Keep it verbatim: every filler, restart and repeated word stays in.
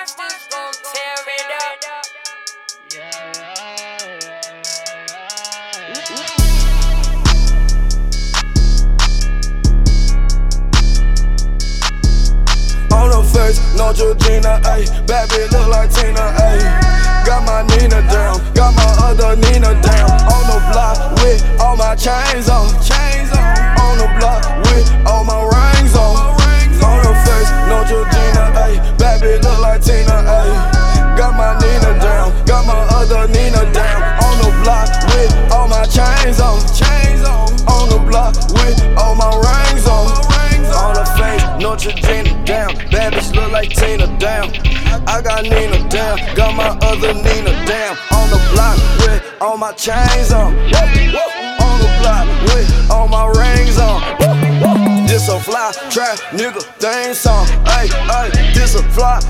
Monsters gon' tear it up. On her face, no Georgina, ayy. Bad bitch look like Tina, ayy. Got my Nina down, got my other Nina down. On the block with all my chains on, chains on. On the block with all my rings on. On her face, no Georgina, ayy. Bad bitch look like Tina, ayy. Got my Nina down, got my other Nina down. On the block with all my chains on, chains on. On the block with all my rings on. On her face, no Georgina down. Bad bitch look like Tina down. I got Nina down, got my other Nina down. On the block with all my chains on. On the block with all my rings on. This a fly trap nigga thing song. Ay, ay, this a fly